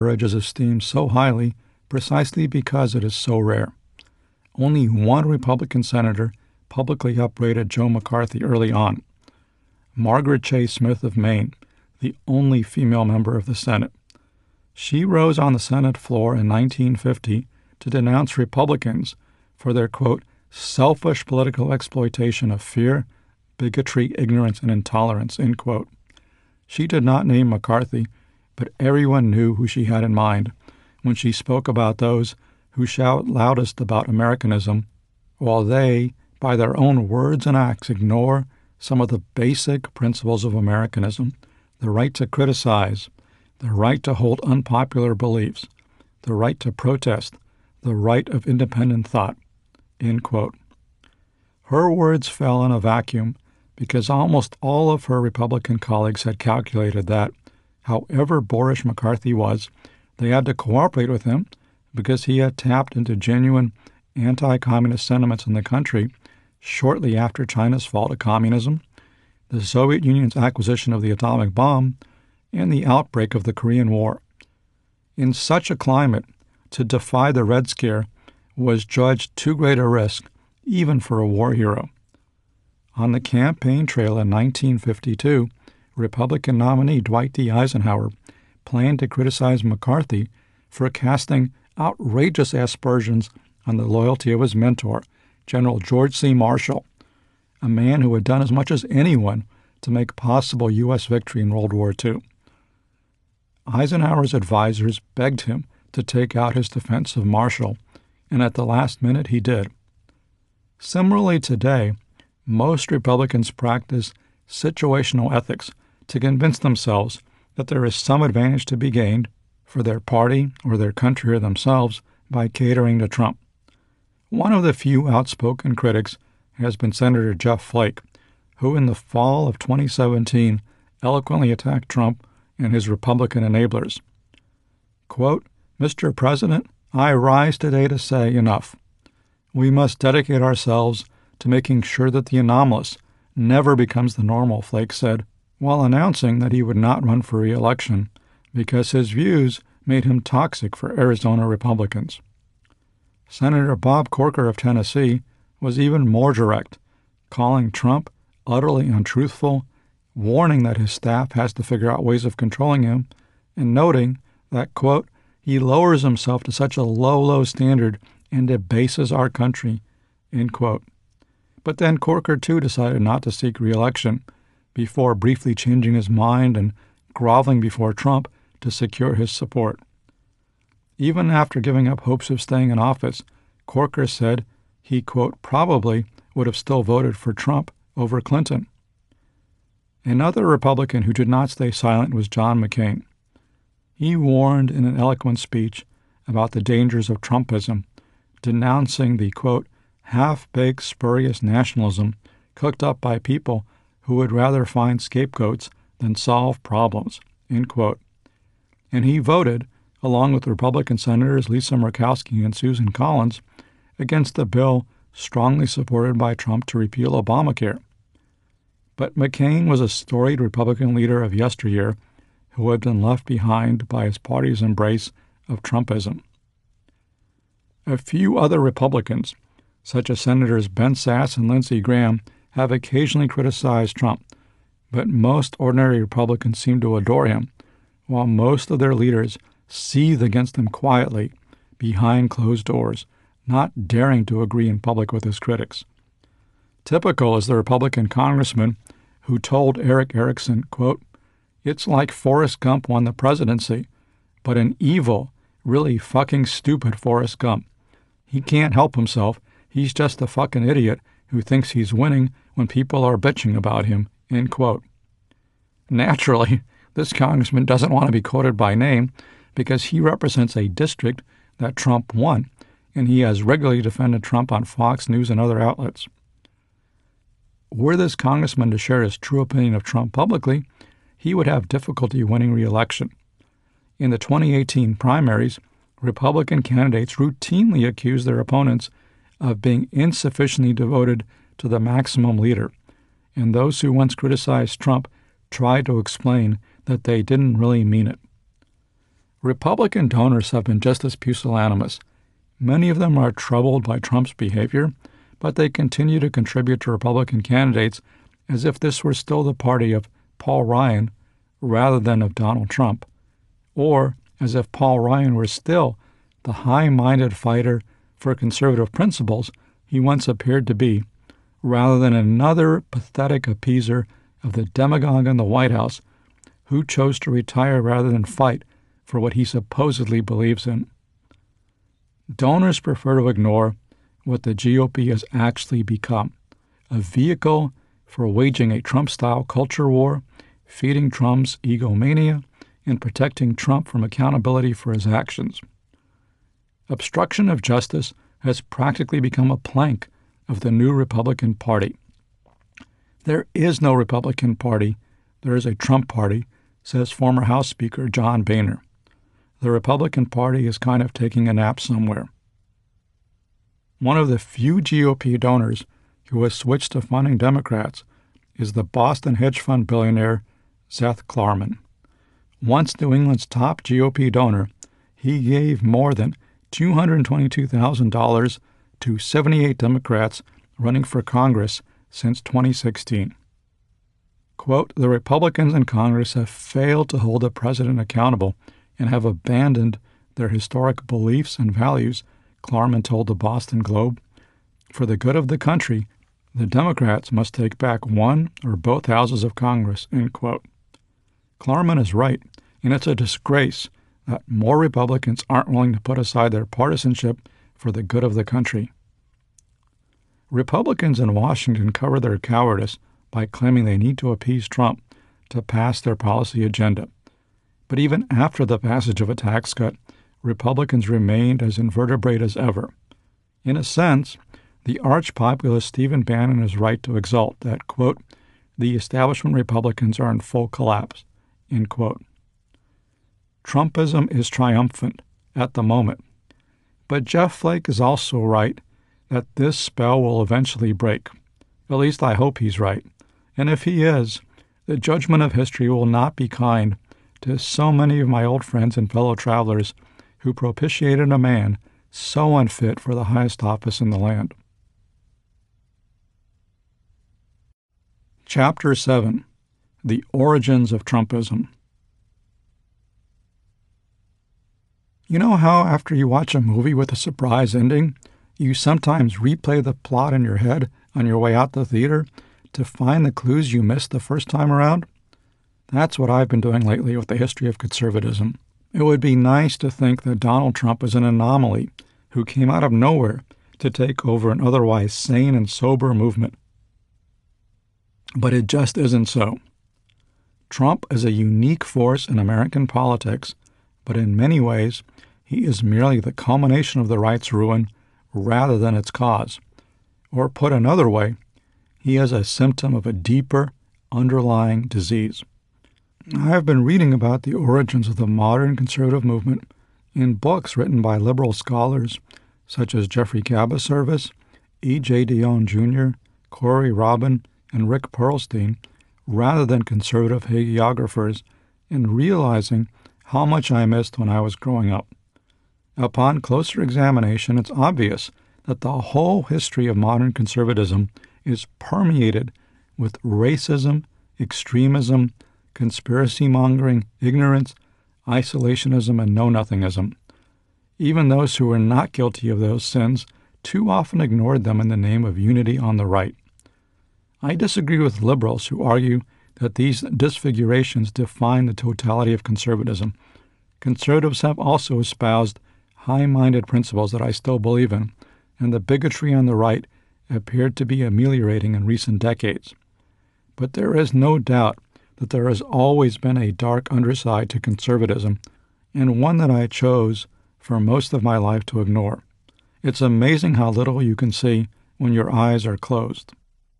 courage is esteemed so highly precisely because it is so rare. Only one Republican senator publicly upbraided Joe McCarthy early on, Margaret Chase Smith of Maine, the only female member of the Senate. She rose on the Senate floor in 1950 to denounce Republicans for their, quote, selfish political exploitation of fear, bigotry, ignorance, and intolerance, end quote. She did not name McCarthy, but everyone knew who she had in mind when she spoke about those who shout loudest about Americanism, while they, by their own words and acts, ignore some of the basic principles of Americanism: the right to criticize, the right to hold unpopular beliefs, the right to protest, the right of independent thought, end quote. Her words fell in a vacuum because almost all of her Republican colleagues had calculated that, however boorish McCarthy was, they had to cooperate with him because he had tapped into genuine anti-communist sentiments in the country shortly after China's fall to communism, the Soviet Union's acquisition of the atomic bomb, and the outbreak of the Korean War. In such a climate, to defy the Red Scare was judged too great a risk, even for a war hero. On the campaign trail in 1952, Republican nominee Dwight D. Eisenhower planned to criticize McCarthy for casting outrageous aspersions on the loyalty of his mentor, General George C. Marshall, a man who had done as much as anyone to make possible U.S. victory in World War II. Eisenhower's advisors begged him to take out his defense of Marshall, and at the last minute he did. Similarly today, most Republicans practice situational ethics to convince themselves that there is some advantage to be gained for their party or their country or themselves by catering to Trump. One of the few outspoken critics has been Senator Jeff Flake, who in the fall of 2017 eloquently attacked Trump and his Republican enablers. Quote, "Mr. President, I rise today to say enough. We must dedicate ourselves to making sure that the anomalous never becomes the normal," Flake said, while announcing that he would not run for re-election because his views made him toxic for Arizona Republicans. Senator Bob Corker of Tennessee was even more direct, calling Trump utterly untruthful, warning that his staff has to figure out ways of controlling him, and noting that, quote, "he lowers himself to such a low standard and debases our country," end quote. But then Corker, too, decided not to seek re-election before briefly changing his mind and groveling before Trump to secure his support. Even after giving up hopes of staying in office, Corker said he, quote, "probably would have still voted for Trump over Clinton." Another Republican who did not stay silent was John McCain. He warned in an eloquent speech about the dangers of Trumpism, denouncing the, quote, "half-baked spurious nationalism cooked up by people who would rather find scapegoats than solve problems," end quote. And he voted, along with Republican Senators Lisa Murkowski and Susan Collins, against the bill strongly supported by Trump to repeal Obamacare. But McCain was a storied Republican leader of yesteryear who had been left behind by his party's embrace of Trumpism. A few other Republicans, such as Senators Ben Sasse and Lindsey Graham, have occasionally criticized Trump, but most ordinary Republicans seem to adore him, while most of their leaders seethe against him quietly behind closed doors, not daring to agree in public with his critics. Typical is the Republican congressman who told Eric Erickson, quote, "It's like Forrest Gump won the presidency, but an evil, really fucking stupid Forrest Gump. He can't help himself. He's just a fucking idiot who thinks he's winning when people are bitching about him," end quote. Naturally, this congressman doesn't want to be quoted by name because he represents a district that Trump won, and he has regularly defended Trump on Fox News and other outlets. Were this congressman to share his true opinion of Trump publicly, he would have difficulty winning re-election. In the 2018 primaries, Republican candidates routinely accused their opponents of being insufficiently devoted to the maximum leader, and those who once criticized Trump tried to explain that they didn't really mean it. Republican donors have been just as pusillanimous. Many of them are troubled by Trump's behavior, but they continue to contribute to Republican candidates as if this were still the party of Paul Ryan rather than of Donald Trump, or as if Paul Ryan were still the high-minded fighter for conservative principles he once appeared to be, rather than another pathetic appeaser of the demagogue in the White House who chose to retire rather than fight for what he supposedly believes in. Donors prefer to ignore what the GOP has actually become, a vehicle for waging a Trump-style culture war, feeding Trump's egomania, and protecting Trump from accountability for his actions. Obstruction of justice has practically become a plank of the new Republican Party. There is no Republican Party, there is a Trump Party, says former House Speaker John Boehner. The Republican Party is kind of taking a nap somewhere. One of the few GOP donors who has switched to funding Democrats is the Boston hedge fund billionaire Seth Klarman. Once New England's top GOP donor, he gave more than $222,000 to 78 Democrats running for Congress since 2016. Quote, "The Republicans in Congress have failed to hold the president accountable and have abandoned their historic beliefs and values," Klarman told the Boston Globe. "For the good of the country, the Democrats must take back one or both houses of Congress," end quote. Klarman is right, and it's a disgrace that more Republicans aren't willing to put aside their partisanship for the good of the country. Republicans in Washington cover their cowardice by claiming they need to appease Trump to pass their policy agenda. But even after the passage of a tax cut, Republicans remained as invertebrate as ever. In a sense, the arch-populist Stephen Bannon is right to exult that, quote, "the establishment Republicans are in full collapse," end quote. Trumpism is triumphant at the moment. But Jeff Flake is also right that this spell will eventually break. At least I hope he's right. And if he is, the judgment of history will not be kind to so many of my old friends and fellow travelers who propitiated a man so unfit for the highest office in the land. Chapter 7. The Origins of Trumpism. You know how after you watch a movie with a surprise ending, you sometimes replay the plot in your head on your way out the theater to find the clues you missed the first time around? That's what I've been doing lately with the history of conservatism. It would be nice to think that Donald Trump is an anomaly who came out of nowhere to take over an otherwise sane and sober movement. But it just isn't so. Trump is a unique force in American politics, but in many ways, he is merely the culmination of the right's ruin rather than its cause. Or put another way, he is a symptom of a deeper, underlying disease. I have been reading about the origins of the modern conservative movement in books written by liberal scholars such as Jeffrey Cabaservice, E.J. Dionne Jr., Corey Robin, and Rick Perlstein, rather than conservative hagiographers, and realizing how much I missed when I was growing up. Upon closer examination, it's obvious that the whole history of modern conservatism is permeated with racism, extremism, conspiracy-mongering, ignorance, isolationism, and know-nothingism. Even those who were not guilty of those sins too often ignored them in the name of unity on the right. I disagree with liberals who argue that these disfigurations define the totality of conservatism. Conservatives have also espoused high-minded principles that I still believe in, and the bigotry on the right appeared to be ameliorating in recent decades. But there is no doubt that there has always been a dark underside to conservatism, and one that I chose for most of my life to ignore. It's amazing how little you can see when your eyes are closed.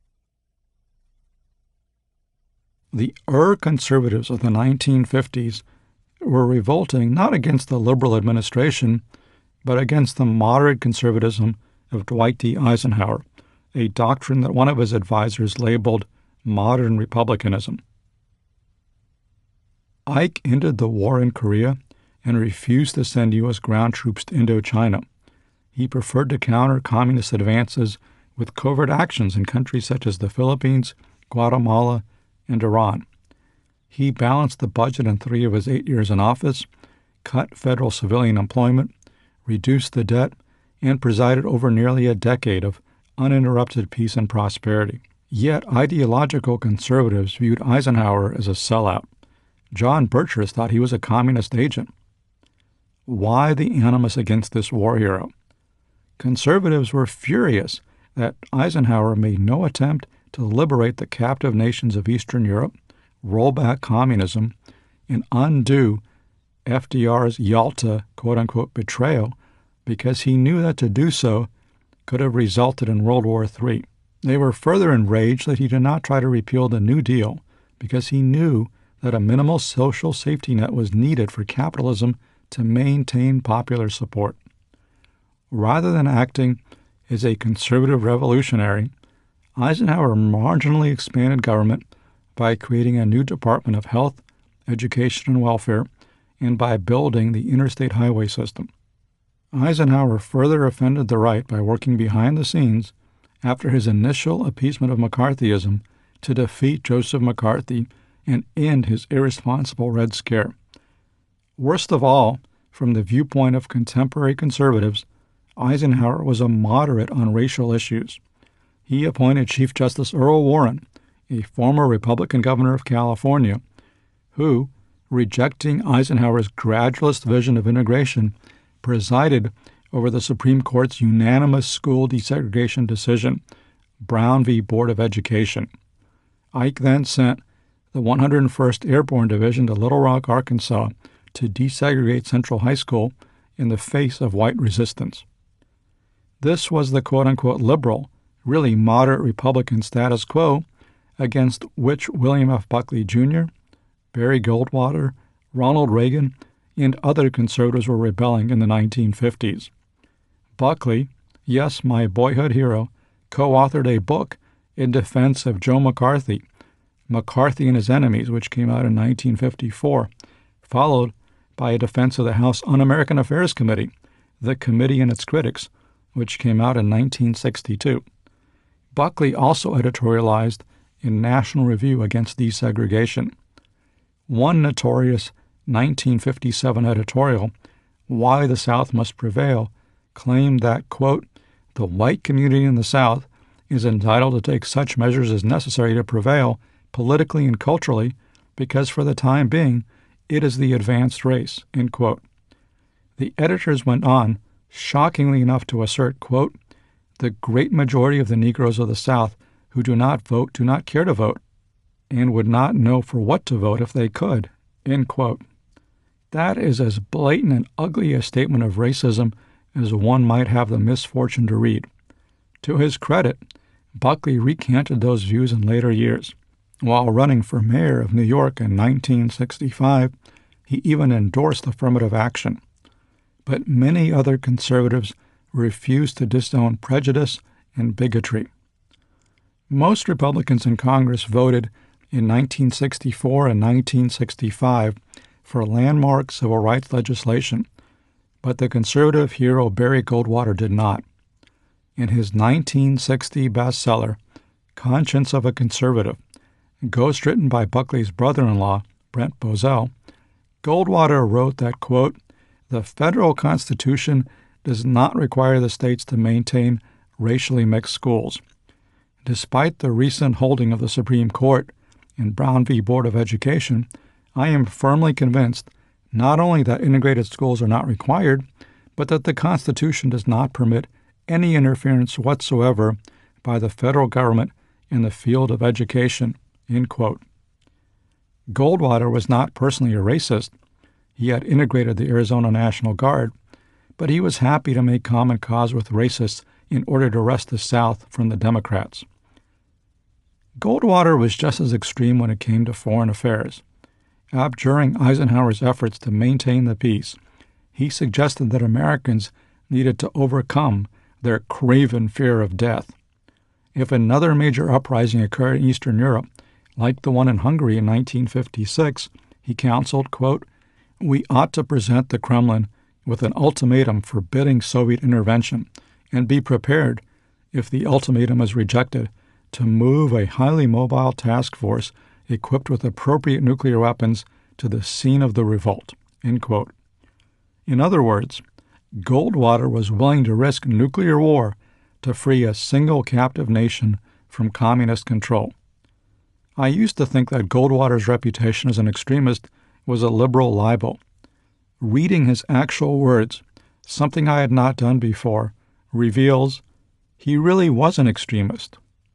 The conservatives of the 1950s were revolting not against the liberal administration, but against the moderate conservatism of Dwight D. Eisenhower, a doctrine that one of his advisors labeled modern republicanism. Ike ended the war in Korea and refused to send U.S. ground troops to Indochina. He preferred to counter communist advances with covert actions in countries such as the Philippines, Guatemala, and Iran. He balanced the budget in 3 of his 8 years in office, cut federal civilian employment, reduced the debt, and presided over nearly a decade of uninterrupted peace and prosperity. Yet ideological conservatives viewed Eisenhower as a sellout. John Birchers thought he was a communist agent. Why the animus against this war hero? Conservatives were furious that Eisenhower made no attempt to liberate the captive nations of Eastern Europe, roll back communism, and undo FDR's Yalta quote-unquote betrayal, because he knew that to do so could have resulted in World War III. They were further enraged that he did not try to repeal the New Deal, because he knew that a minimal social safety net was needed for capitalism to maintain popular support. Rather than acting as a conservative revolutionary, Eisenhower marginally expanded government by creating a new Department of Health, Education, and Welfare, and by building the interstate highway system. Eisenhower further offended the right by working behind the scenes after his initial appeasement of McCarthyism to defeat Joseph McCarthy and end his irresponsible Red Scare. Worst of all, from the viewpoint of contemporary conservatives, Eisenhower was a moderate on racial issues. He appointed Chief Justice Earl Warren, a former Republican governor of California, who, rejecting Eisenhower's gradualist vision of integration, presided over the Supreme Court's unanimous school desegregation decision, Brown v. Board of Education. Ike then sent the 101st Airborne Division to Little Rock, Arkansas, to desegregate Central High School in the face of white resistance. This was the quote-unquote liberal, really moderate Republican status quo against which William F. Buckley Jr., Barry Goldwater, Ronald Reagan, and other conservatives were rebelling in the 1950s. Buckley, yes, my boyhood hero, co-authored a book in defense of Joe McCarthy, McCarthy and His Enemies, which came out in 1954, followed by a defense of the House Un-American Affairs Committee, The Committee and Its Critics, which came out in 1962. Buckley also editorialized in National Review against desegregation. One notorious 1957 editorial, Why the South Must Prevail, claimed that, quote, the white community in the South is entitled to take such measures as necessary to prevail politically and culturally because for the time being it is the advanced race, end quote. The editors went on, shockingly enough, to assert, quote, the great majority of the Negroes of the South who do not vote do not care to vote and would not know for what to vote if they could, end quote. That is as blatant and ugly a statement of racism as one might have the misfortune to read. To his credit, Buckley recanted those views in later years. While running for mayor of New York in 1965, he even endorsed affirmative action. But many other conservatives refused to disown prejudice and bigotry. Most Republicans in Congress voted in 1964 and 1965 for landmark civil rights legislation, but the conservative hero Barry Goldwater did not. In his 1960 bestseller, Conscience of a Conservative, ghostwritten by Buckley's brother-in-law, Brent Bozell, Goldwater wrote that, quote, the federal Constitution does not require the states to maintain racially mixed schools. Despite the recent holding of the Supreme Court in Brown v. Board of Education, I am firmly convinced not only that integrated schools are not required, but that the Constitution does not permit any interference whatsoever by the federal government in the field of education, end quote. Goldwater was not personally a racist. He had integrated the Arizona National Guard, but he was happy to make common cause with racists in order to wrest the South from the Democrats. Goldwater was just as extreme when it came to foreign affairs. Abjuring Eisenhower's efforts to maintain the peace, he suggested that Americans needed to overcome their craven fear of death. If another major uprising occurred in Eastern Europe, like the one in Hungary in 1956, he counseled, quote, We ought to present the Kremlin with an ultimatum forbidding Soviet intervention and be prepared, if the ultimatum is rejected, to move a highly mobile task force equipped with appropriate nuclear weapons to the scene of the revolt." End quote. In other words, Goldwater was willing to risk nuclear war to free a single captive nation from communist control. I used to think that Goldwater's reputation as an extremist was a liberal libel. Reading his actual words, something I had not done before, reveals he really was an extremist.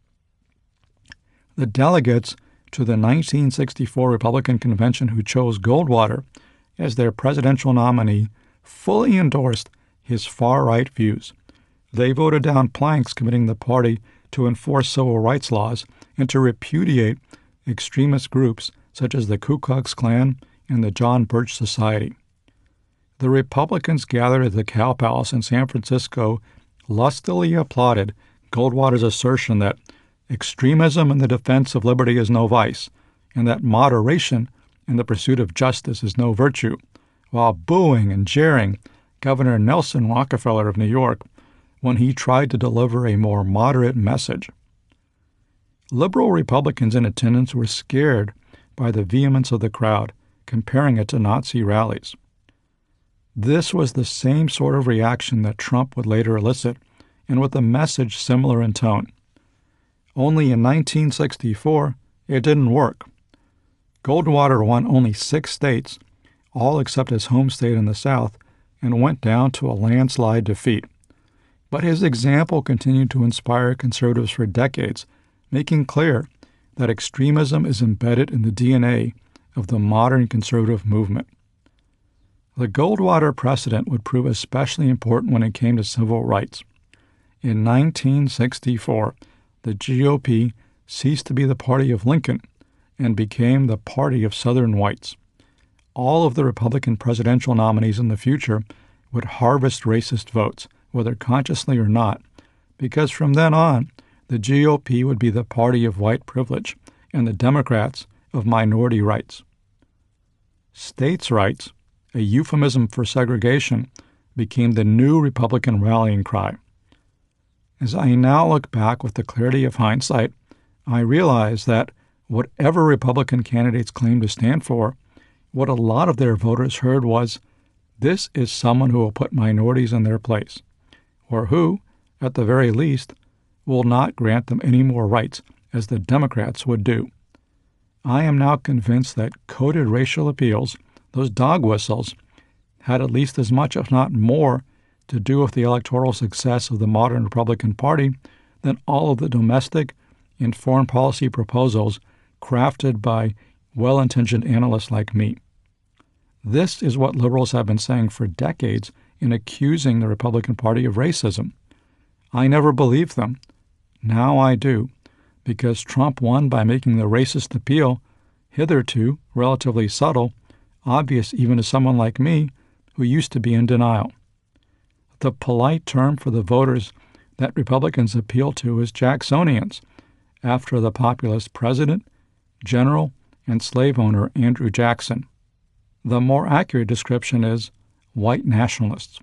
The delegates to the 1964 Republican Convention who chose Goldwater as their presidential nominee fully endorsed his far-right views. They voted down planks committing the party to enforce civil rights laws and to repudiate extremist groups such as the Ku Klux Klan and the John Birch Society. The Republicans gathered at the Cow Palace in San Francisco lustily applauded Goldwater's assertion that extremism in the defense of liberty is no vice, and that moderation in the pursuit of justice is no virtue, while booing and jeering Governor Nelson Rockefeller of New York when he tried to deliver a more moderate message. Liberal Republicans in attendance were scared by the vehemence of the crowd, comparing it to Nazi rallies. This was the same sort of reaction that Trump would later elicit, and with a message similar in tone. Only in 1964, it didn't work. Goldwater won only 6 states, all except his home state in the South, and went down to a landslide defeat. But his example continued to inspire conservatives for decades, making clear that extremism is embedded in the DNA of the modern conservative movement. The Goldwater precedent would prove especially important when it came to civil rights. In 1964, the GOP ceased to be the party of Lincoln and became the party of Southern whites. All of the Republican presidential nominees in the future would harvest racist votes, whether consciously or not, because from then on, the GOP would be the party of white privilege and the Democrats of minority rights. States' rights, a euphemism for segregation, became the new Republican rallying cry. As I now look back with the clarity of hindsight, I realize that whatever Republican candidates claimed to stand for, what a lot of their voters heard was, "This is someone who will put minorities in their place," or who, at the very least, will not grant them any more rights, as the Democrats would do. I am now convinced that coded racial appeals, those dog whistles, had at least as much, if not more, to do with the electoral success of the modern Republican Party than all of the domestic and foreign policy proposals crafted by well-intentioned analysts like me. This is what liberals have been saying for decades in accusing the Republican Party of racism. I never believed them. Now I do, because Trump won by making the racist appeal, hitherto relatively subtle, obvious even to someone like me who used to be in denial. The polite term for the voters that Republicans appeal to is Jacksonians, after the populist president, general, and slave owner Andrew Jackson. The more accurate description is white nationalists.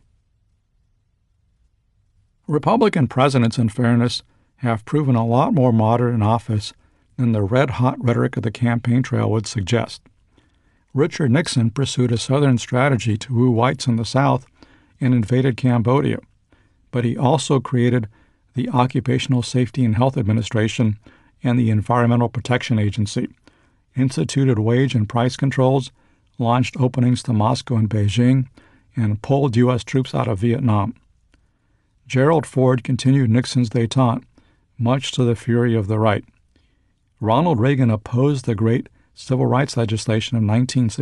Republican presidents, in fairness, have proven a lot more moderate in office than the red-hot rhetoric of the campaign trail would suggest. Richard Nixon pursued a Southern strategy to woo whites in the South and invaded Cambodia, but he also created the Occupational Safety and Health Administration and the Environmental Protection Agency, instituted wage and price controls, launched openings to Moscow and Beijing, and pulled U.S. troops out of Vietnam. Gerald Ford continued Nixon's détente, much to the fury of the right. Ronald Reagan opposed the great civil rights legislation of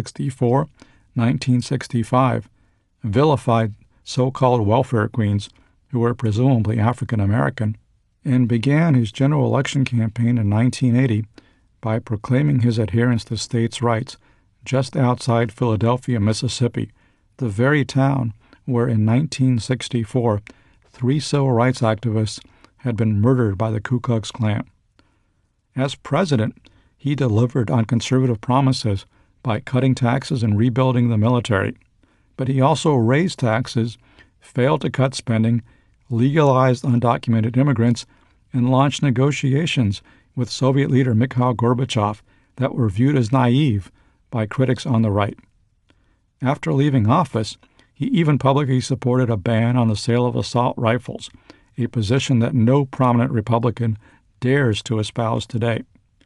1964-1965, vilified so-called welfare queens who were presumably African American, and began his general election campaign in 1980 by proclaiming his adherence to states' rights just outside Philadelphia, Mississippi, the very town where in 1964 3 civil rights activists had been murdered by the Ku Klux Klan. As president, he delivered on conservative promises by cutting taxes and rebuilding the military. But he also raised taxes, failed to cut spending, legalized undocumented immigrants, and launched negotiations with Soviet leader Mikhail Gorbachev that were viewed as naive by critics on the right. After leaving office, he even publicly supported a ban on the sale of assault rifles, a position that no prominent Republican dares to espouse today.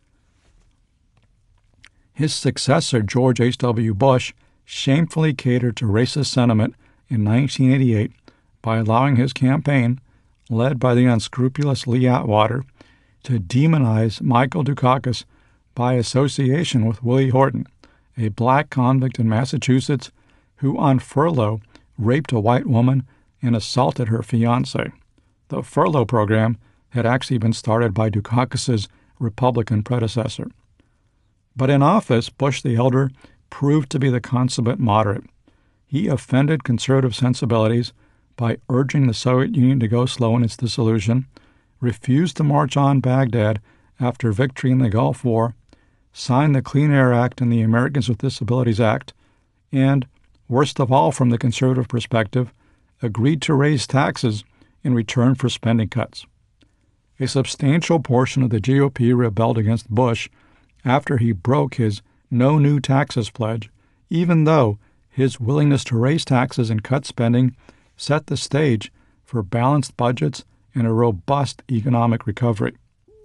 His successor, George H.W. Bush, shamefully catered to racist sentiment in 1988 by allowing his campaign, led by the unscrupulous Lee Atwater, to demonize Michael Dukakis by association with Willie Horton, a black convict in Massachusetts who on furlough raped a white woman and assaulted her fiancé. The furlough program had actually been started by Dukakis's Republican predecessor. But in office, Bush the elder proved to be the consummate moderate. He offended conservative sensibilities by urging the Soviet Union to go slow in its dissolution, refused to march on Baghdad after victory in the Gulf War, signed the Clean Air Act and the Americans with Disabilities Act, and, worst of all from the conservative perspective, agreed to raise taxes in return for spending cuts. A substantial portion of the GOP rebelled against Bush after he broke his no new taxes pledge, even though his willingness to raise taxes and cut spending set the stage for balanced budgets and a robust economic recovery.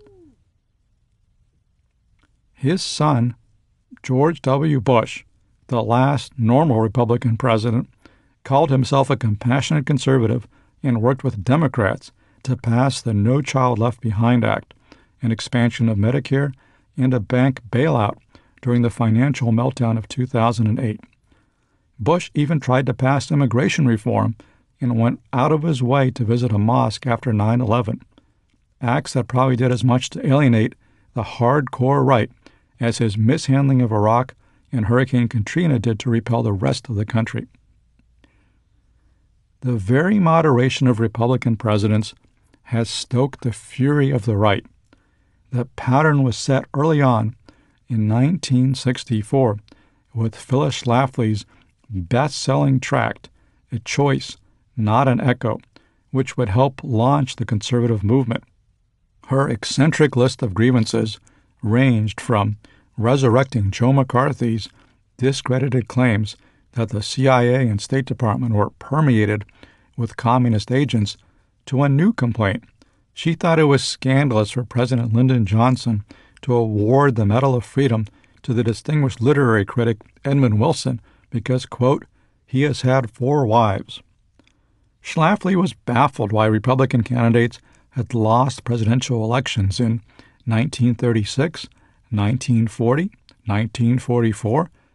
His son, George W. Bush, the last normal Republican president, called himself a compassionate conservative and worked with Democrats to pass the No Child Left Behind Act, an expansion of Medicare, and a bank bailout during the financial meltdown of 2008. Bush even tried to pass immigration reform and went out of his way to visit a mosque after 9/11, acts that probably did as much to alienate the hardcore right as his mishandling of Iraq and Hurricane Katrina did to repel the rest of the country. The very moderation of Republican presidents has stoked the fury of the right. The pattern was set early on in 1964 with Phyllis Schlafly's best-selling tract, A Choice, Not an Echo, which would help launch the conservative movement. Her eccentric list of grievances ranged from resurrecting Joe McCarthy's discredited claims that the CIA and State Department were permeated with communist agents to a new complaint. She thought it was scandalous for President Lyndon Johnson to award the Medal of Freedom to the distinguished literary critic Edmund Wilson because, quote, he has had 4 wives. Schlafly was baffled why Republican candidates had lost presidential elections in 1936, 1940, 1944,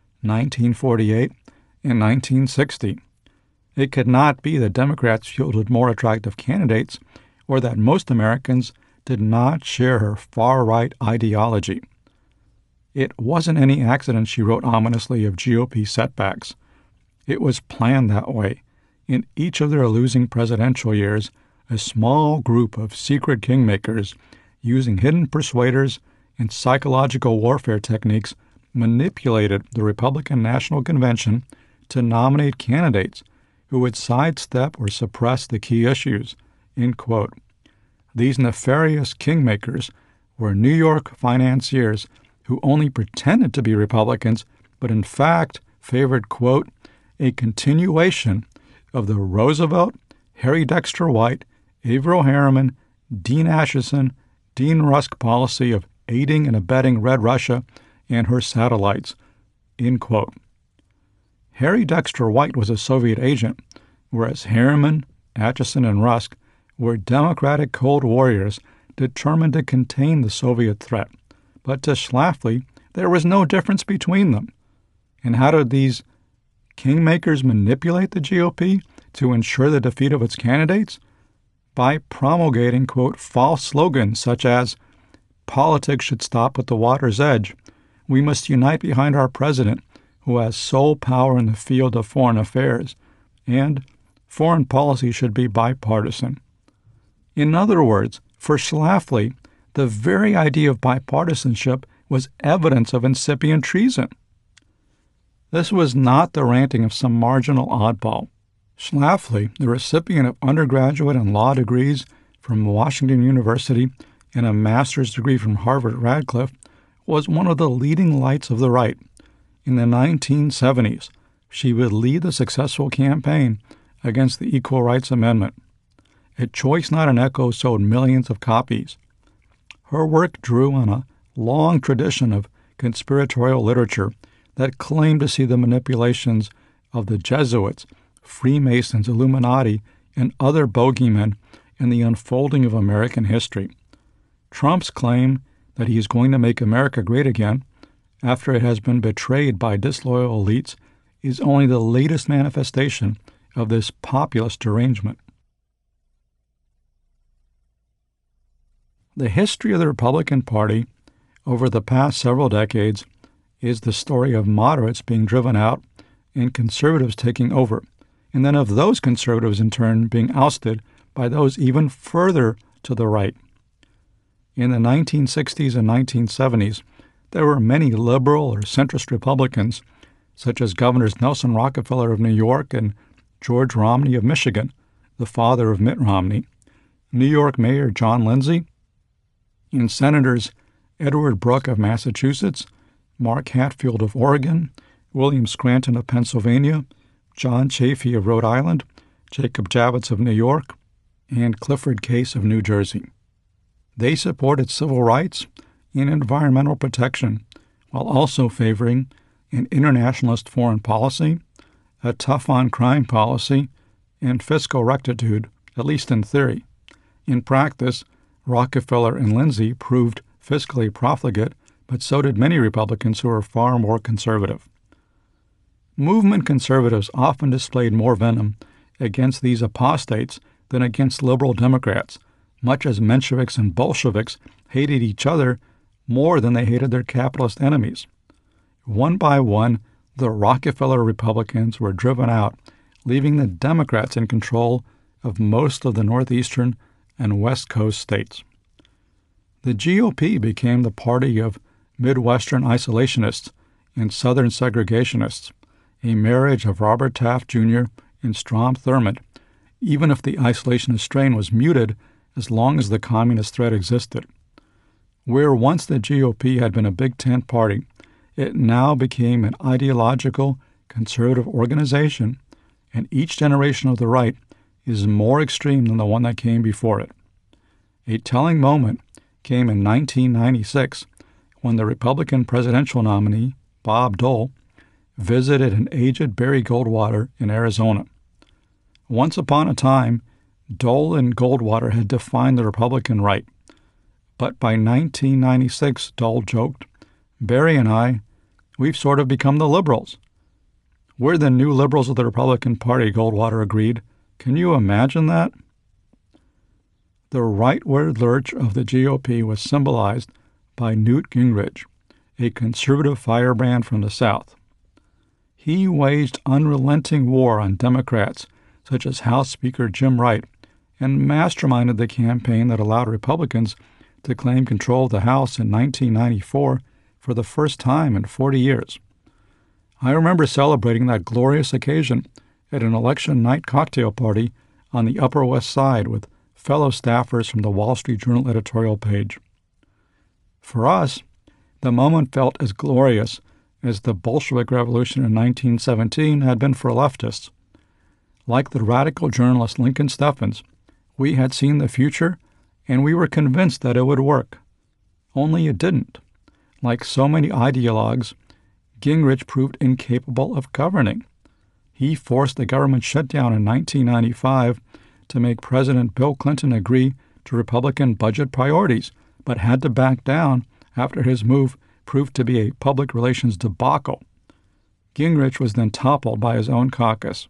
1948, and 1960. It could not be that Democrats fielded more attractive candidates or that most Americans did not share her far-right ideology. It wasn't any accident she wrote ominously of GOP setbacks. It was planned that way. In each of their losing presidential years, a small group of secret kingmakers using hidden persuaders and psychological warfare techniques manipulated the Republican National Convention to nominate candidates who would sidestep or suppress the key issues, end quote. These nefarious kingmakers were New York financiers who only pretended to be Republicans, but in fact favored, quote, a continuation of the Roosevelt, Harry Dexter White, Averell Harriman, Dean Acheson, Dean Rusk policy of aiding and abetting Red Russia and her satellites, end quote. Harry Dexter White was a Soviet agent, whereas Harriman, Acheson, and Rusk were Democratic Cold Warriors determined to contain the Soviet threat. But to Schlafly, there was no difference between them. And how did these kingmakers manipulate the GOP to ensure the defeat of its candidates? By promulgating, quote, false slogans such as, politics should stop at the water's edge, we must unite behind our president, who has sole power in the field of foreign affairs, and foreign policy should be bipartisan. In other words, for Schlafly, the very idea of bipartisanship was evidence of incipient treason. This was not the ranting of some marginal oddball. Schlafly, the recipient of undergraduate and law degrees from Washington University and a master's degree from Harvard Radcliffe, was one of the leading lights of the right. In the 1970s, she would lead the successful campaign against the Equal Rights Amendment. A Choice Not an Echo sold millions of copies. Her work drew on a long tradition of conspiratorial literature that claimed to see the manipulations of the Jesuits, Freemasons, Illuminati, and other bogeymen in the unfolding of American history. Trump's claim that he is going to make America great again after it has been betrayed by disloyal elites is only the latest manifestation of this populist derangement. The history of the Republican Party over the past several decades is the story of moderates being driven out and conservatives taking over, and then of those conservatives in turn being ousted by those even further to the right. In the 1960s and 1970s, there were many liberal or centrist Republicans, such as Governors Nelson Rockefeller of New York and George Romney of Michigan, the father of Mitt Romney, New York Mayor John Lindsay, and Senators Edward Brooke of Massachusetts, Mark Hatfield of Oregon, William Scranton of Pennsylvania, John Chafee of Rhode Island, Jacob Javits of New York, and Clifford Case of New Jersey. They supported civil rights and environmental protection while also favoring an internationalist foreign policy, a tough-on-crime policy, and fiscal rectitude, at least in theory. In practice, Rockefeller and Lindsay proved fiscally profligate, but so did many Republicans who were far more conservative. Movement conservatives often displayed more venom against these apostates than against liberal Democrats, much as Mensheviks and Bolsheviks hated each other more than they hated their capitalist enemies. One by one, the Rockefeller Republicans were driven out, leaving the Democrats in control of most of the northeastern and west coast states. The GOP became the party of Midwestern isolationists and Southern segregationists, a marriage of Robert Taft Jr. and Strom Thurmond, even if the isolationist strain was muted as long as the communist threat existed. Where once the GOP had been a Big Tent party, it now became an ideological, conservative organization, and each generation of the right is more extreme than the one that came before it. A telling moment came in 1996 when the Republican presidential nominee, Bob Dole, visited an aged Barry Goldwater in Arizona. Once upon a time, Dole and Goldwater had defined the Republican right. But by 1996, Dole joked, "Barry and I, we've sort of become the liberals." "We're the new liberals of the Republican Party," Goldwater agreed. Can you imagine that? The rightward lurch of the GOP was symbolized by Newt Gingrich, a conservative firebrand from the South. He waged unrelenting war on Democrats such as House Speaker Jim Wright and masterminded the campaign that allowed Republicans to claim control of the House in 1994 for the first time in 40 years. I remember celebrating that glorious occasion at an election night cocktail party on the Upper West Side with fellow staffers from the Wall Street Journal editorial page. For us, the moment felt as glorious as the Bolshevik Revolution in 1917 had been for leftists. Like the radical journalist Lincoln Steffens, we had seen the future, and we were convinced that it would work. Only it didn't. Like so many ideologues, Gingrich proved incapable of governing. He forced the government shutdown in 1995 to make President Bill Clinton agree to Republican budget priorities, but had to back down after his move proved to be a public relations debacle. Gingrich was then toppled by his own caucus.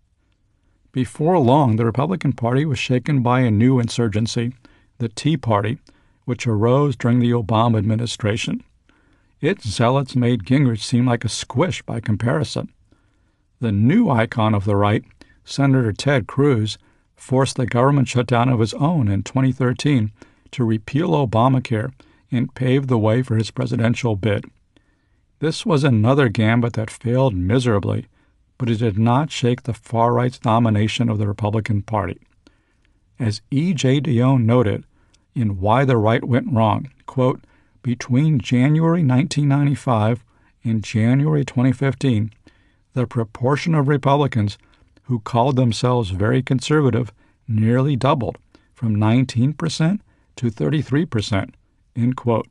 Before long, the Republican Party was shaken by a new insurgency, the Tea Party, which arose during the Obama administration. Its zealots made Gingrich seem like a squish by comparison. The new icon of the right, Senator Ted Cruz, forced the government shutdown of his own in 2013 to repeal Obamacare and pave the way for his presidential bid. This was another gambit that failed miserably, but it did not shake the far-right's domination of the Republican Party. As E.J. Dionne noted in Why the Right Went Wrong, quote, between January 1995 and January 2015, the proportion of Republicans who called themselves very conservative nearly doubled, from 19% to 33%, end quote.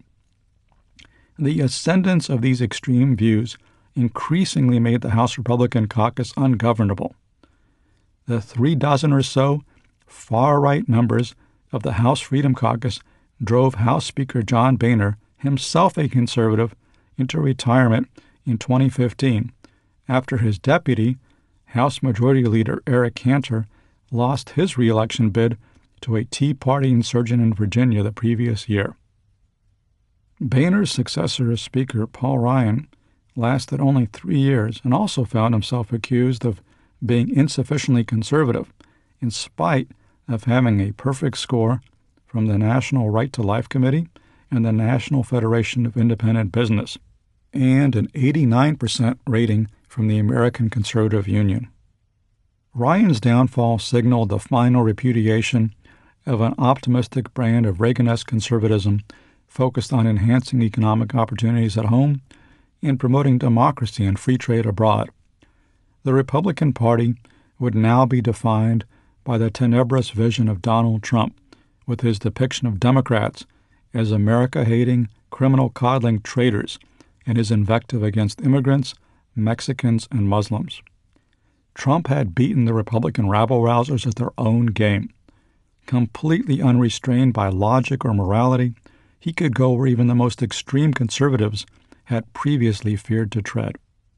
The ascendance of these extreme views increasingly made the House Republican caucus ungovernable. The 36 or so far-right members of the House Freedom Caucus drove House Speaker John Boehner, himself a conservative, into retirement in 2015 after his deputy, House Majority Leader Eric Cantor, lost his re-election bid to a Tea Party insurgent in Virginia the previous year. Boehner's successor as Speaker, Paul Ryan, lasted only 3 years and also found himself accused of being insufficiently conservative, in spite of having a perfect score from the National Right to Life Committee and the National Federation of Independent Business, and an 89% rating from the American Conservative Union. Ryan's downfall signaled the final repudiation of an optimistic brand of Reagan-esque conservatism focused on enhancing economic opportunities at home and promoting democracy and free trade abroad. The Republican Party would now be defined by the tenebrous vision of Donald Trump, with his depiction of Democrats as America-hating, criminal-coddling traitors and his invective against immigrants, Mexicans, and Muslims. Trump had beaten the Republican rabble-rousers at their own game. Completely unrestrained by logic or morality, he could go where even the most extreme conservatives had previously feared to tread.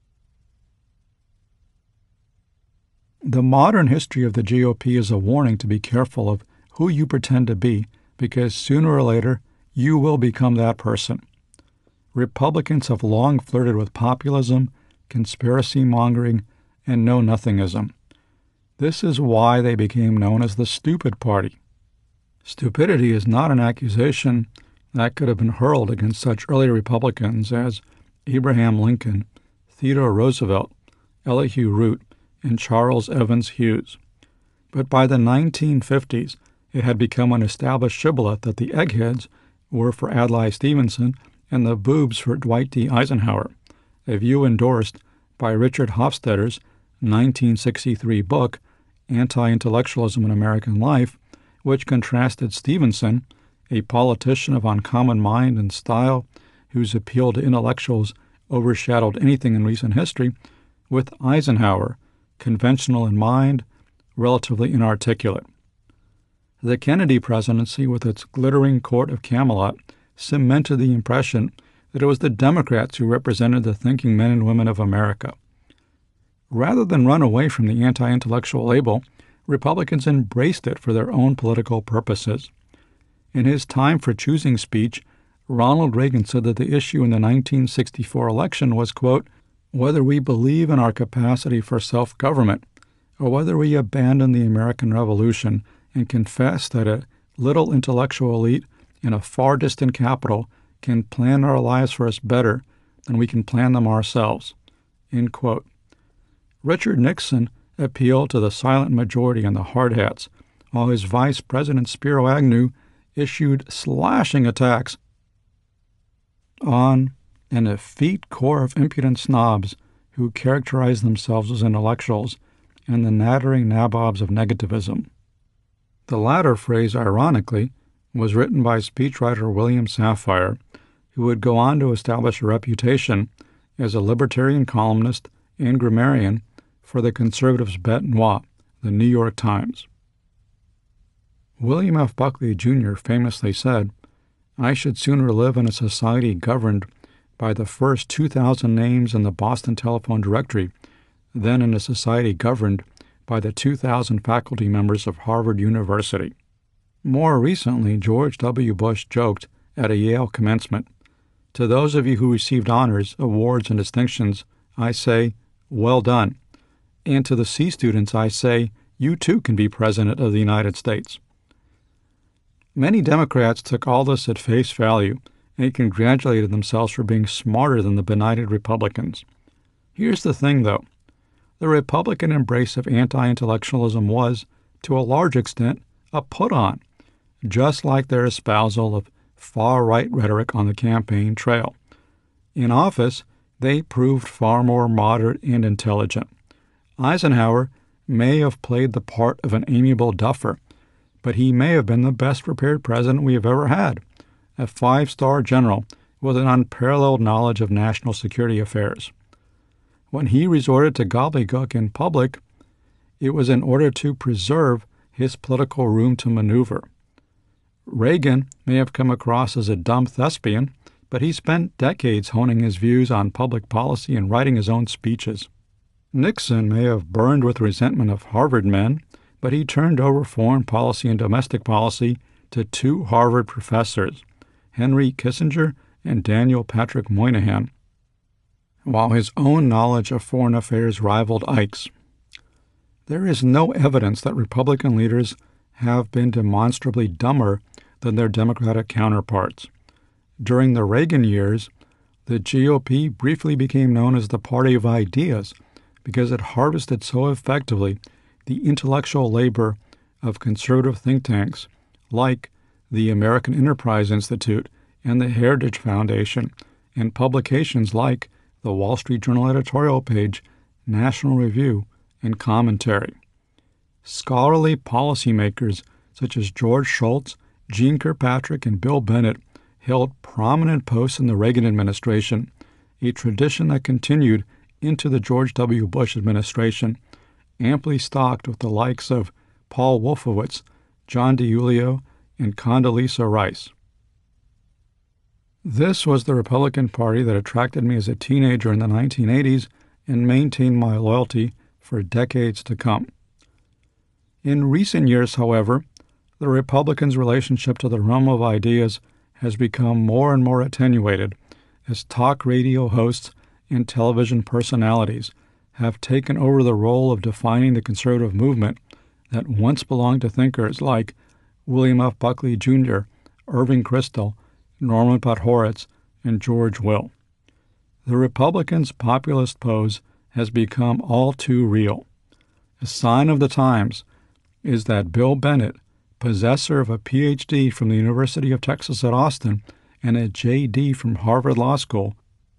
The modern history of the GOP is a warning to be careful of who you pretend to be, because sooner or later you will become that person. Republicans have long flirted with populism, conspiracy-mongering, and know-nothingism. This is why they became known as the Stupid Party. Stupidity is not an accusation that could have been hurled against such early Republicans as Abraham Lincoln, Theodore Roosevelt, Elihu Root, and Charles Evans Hughes. But by the 1950s, it had become an established shibboleth that the eggheads were for Adlai Stevenson and the boobs for Dwight D. Eisenhower, a view endorsed by Richard Hofstadter's 1963 book, Anti-Intellectualism in American Life, which contrasted Stevenson, a politician of uncommon mind and style whose appeal to intellectuals overshadowed anything in recent history, with Eisenhower, conventional in mind, relatively inarticulate. The Kennedy presidency, with its glittering court of Camelot, cemented the impression that it was the Democrats who represented the thinking men and women of America. Rather than run away from the anti-intellectual label, Republicans embraced it for their own political purposes. In his Time for Choosing speech, Ronald Reagan said that the issue in the 1964 election was, quote, whether we believe in our capacity for self-government, or whether we abandon the American Revolution and confess that a little intellectual elite in a far distant capital can plan our lives for us better than we can plan them ourselves, end quote. Richard Nixon appealed to the silent majority and the hard hats, while his Vice President Spiro Agnew issued slashing attacks on an effete core of impudent snobs who characterized themselves as intellectuals and the nattering nabobs of negativism. The latter phrase, ironically, was written by speechwriter William Safire, who would go on to establish a reputation as a libertarian columnist and grammarian for the conservatives' bête noire, the New York Times. William F. Buckley, Jr. famously said, "I should sooner live in a society governed by the first 2,000 names in the Boston Telephone Directory than in a society governed by the 2,000 faculty members of Harvard University." More recently, George W. Bush joked at a Yale commencement, "To those of you who received honors, awards, and distinctions, I say, well done. And to the C students, I say, you too can be President of the United States." Many Democrats took all this at face value and congratulated themselves for being smarter than the benighted Republicans. Here's the thing, though. The Republican embrace of anti-intellectualism was, to a large extent, a put-on, just like their espousal of far-right rhetoric on the campaign trail. In office, they proved far more moderate and intelligent. Eisenhower may have played the part of an amiable duffer, but he may have been the best prepared president we have ever had, a 5-star general with an unparalleled knowledge of national security affairs. When he resorted to gobbledygook in public, it was in order to preserve his political room to maneuver. Reagan may have come across as a dumb thespian, but he spent decades honing his views on public policy and writing his own speeches. Nixon may have burned with resentment of Harvard men, but he turned over foreign policy and domestic policy to 2 Harvard professors, Henry Kissinger and Daniel Patrick Moynihan, while his own knowledge of foreign affairs rivaled Ike's. There is no evidence that Republican leaders have been demonstrably dumber than their Democratic counterparts. During the Reagan years, the GOP briefly became known as the Party of Ideas because it harvested so effectively the intellectual labor of conservative think tanks like the American Enterprise Institute and the Heritage Foundation, and publications like the Wall Street Journal editorial page, National Review, and Commentary. Scholarly policymakers such as George Shultz, Gene Kirkpatrick, and Bill Bennett held prominent posts in the Reagan administration, a tradition that continued into the George W. Bush administration, amply stocked with the likes of Paul Wolfowitz, John DiIulio, and Condoleezza Rice. This was the Republican Party that attracted me as a teenager in the 1980s and maintained my loyalty for decades to come. In recent years, however, the Republicans' relationship to the realm of ideas has become more and more attenuated as talk radio hosts and television personalities have taken over the role of defining the conservative movement that once belonged to thinkers like William F. Buckley Jr., Irving Kristol, Norman Podhoretz, and George Will. The Republicans' populist pose has become all too real. A sign of the times is that Bill Bennett, possessor of a Ph.D. from the University of Texas at Austin and a J.D. from Harvard Law School,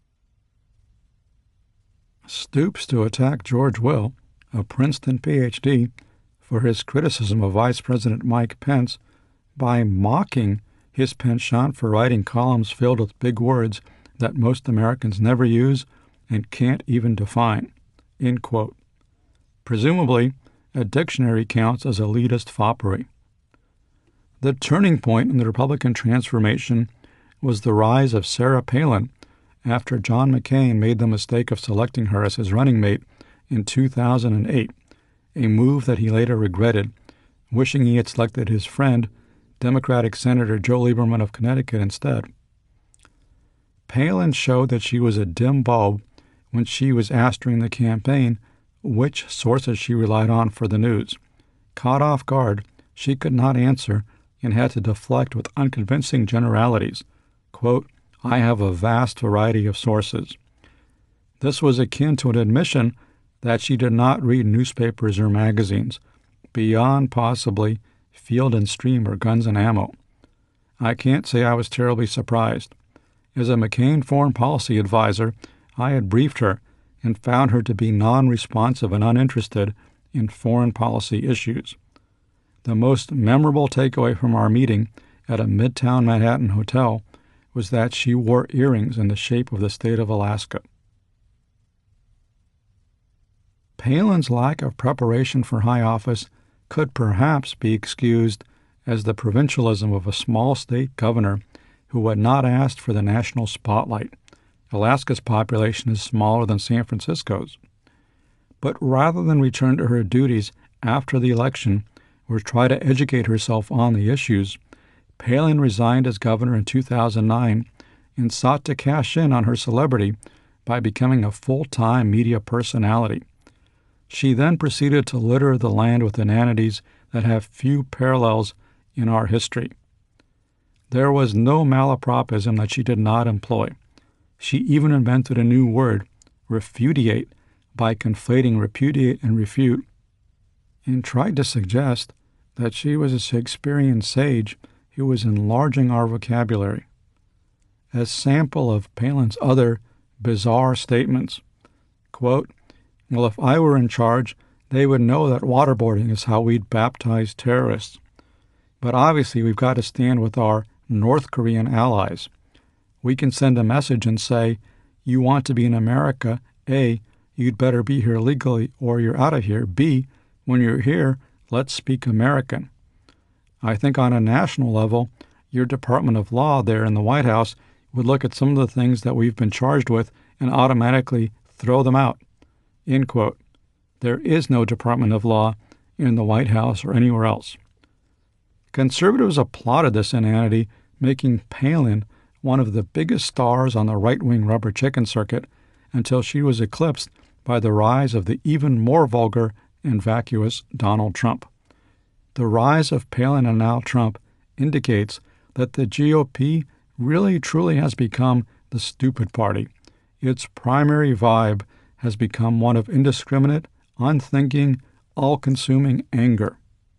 stoops to attack George Will, a Princeton Ph.D., for his criticism of Vice President Mike Pence by mocking his penchant for writing columns filled with big words that most Americans never use and can't even define. End quote. Presumably, a dictionary counts as elitist foppery. The turning point in the Republican transformation was the rise of Sarah Palin after John McCain made the mistake of selecting her as his running mate in 2008, a move that he later regretted, wishing he had selected his friend, Democratic Senator Joe Lieberman of Connecticut, instead. Palin showed that she was a dim bulb when she was asked during the campaign which sources she relied on for the news. Caught off guard, she could not answer and had to deflect with unconvincing generalities. Quote, "I have a vast variety of sources." This was akin to an admission that she did not read newspapers or magazines, beyond possibly Field and Stream or Guns and Ammo. I can't say I was terribly surprised. As a McCain foreign policy advisor, I had briefed her and found her to be non-responsive and uninterested in foreign policy issues. The most memorable takeaway from our meeting at a Midtown Manhattan hotel was that she wore earrings in the shape of the state of Alaska. Palin's lack of preparation for high office could perhaps be excused as the provincialism of a small state governor who had not asked for the national spotlight. Alaska's population is smaller than San Francisco's. But rather than return to her duties after the election or try to educate herself on the issues, Palin resigned as governor in 2009 and sought to cash in on her celebrity by becoming a full-time media personality. She then proceeded to litter the land with inanities that have few parallels in our history. There was no malapropism that she did not employ. She even invented a new word, refudiate, by conflating repudiate and refute, and tried to suggest that she was a Shakespearean sage who was enlarging our vocabulary. A sample of Palin's other bizarre statements, quote, "Well, if I were in charge, they would know that waterboarding is how we'd baptize terrorists. But obviously we've got to stand with our North Korean allies. We can send a message and say, you want to be in America, A, you'd better be here legally or you're out of here. B, when you're here, let's speak American." I think on a national level, your Department of Law there in the White House would look at some of the things that we've been charged with and automatically throw them out. End quote. There is no Department of Law in the White House or anywhere else. Conservatives applauded this inanity, making Palin one of the biggest stars on the right-wing rubber chicken circuit until she was eclipsed by the rise of the even more vulgar and vacuous Donald Trump. The rise of Palin and now Trump indicates that the GOP really truly has become the stupid party. Its primary vibe has become one of indiscriminate, unthinking, all-consuming anger.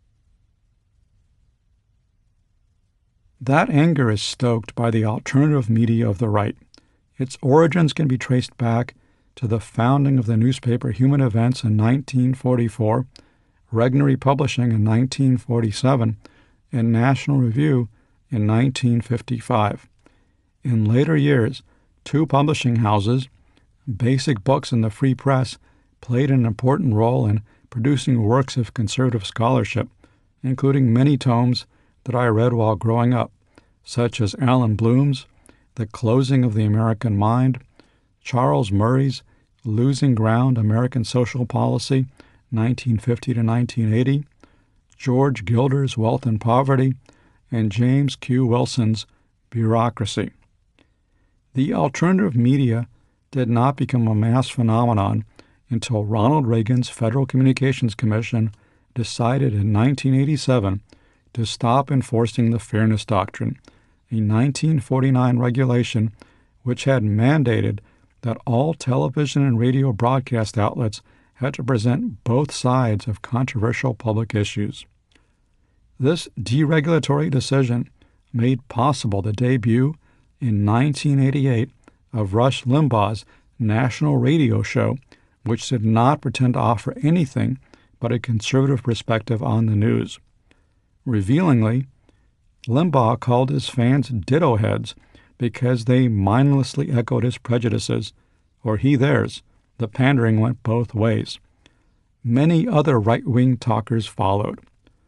That anger is stoked by the alternative media of the right. Its origins can be traced back to the founding of the newspaper Human Events in 1944, Regnery Publishing in 1947, and National Review in 1955. In later years, two publishing houses, Basic Books and the Free Press, played an important role in producing works of conservative scholarship, including many tomes that I read while growing up, such as Alan Bloom's The Closing of the American Mind, Charles Murray's Losing Ground, American Social Policy, 1950 to 1980, George Gilder's Wealth and Poverty, and James Q. Wilson's Bureaucracy. The alternative media did not become a mass phenomenon until Ronald Reagan's Federal Communications Commission decided in 1987 to stop enforcing the Fairness Doctrine, a 1949 regulation which had mandated that all television and radio broadcast outlets had to present both sides of controversial public issues. This deregulatory decision made possible the debut in 1988 of Rush Limbaugh's national radio show, which did not pretend to offer anything but a conservative perspective on the news. Revealingly, Limbaugh called his fans ditto heads because they mindlessly echoed his prejudices, or he theirs. The pandering went both ways. Many other right-wing talkers followed.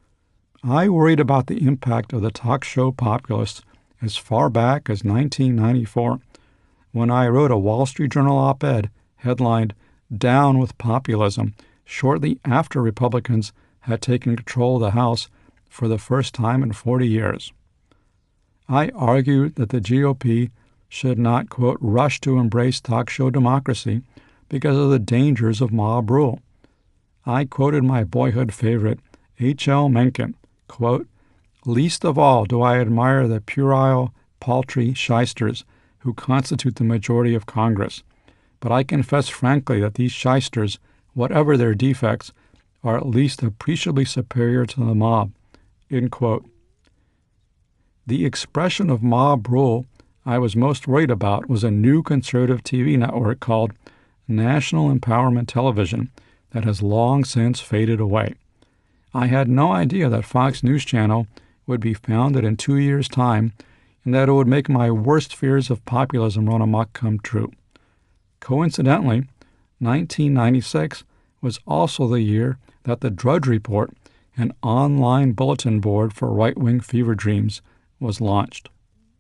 I worried about the impact of the talk show populists as far back as 1994, when I wrote a Wall Street Journal op-ed headlined "Down with Populism," shortly after Republicans had taken control of the House for the first time in 40 years. I argued that the GOP should not, quote, rush to embrace talk show democracy because of the dangers of mob rule. I quoted my boyhood favorite, H.L. Mencken, quote, "Least of all do I admire the puerile, paltry shysters who constitute the majority of Congress, but I confess frankly that these shysters, whatever their defects, are at least appreciably superior to the mob," end quote. The expression of mob rule I was most worried about was a new conservative TV network called National Empowerment Television that has long since faded away. I had no idea that Fox News Channel would be founded in 2 years' time and that it would make my worst fears of populism run amok come true. Coincidentally, 1996 was also the year that the Drudge Report, an online bulletin board for right-wing fever dreams, was launched.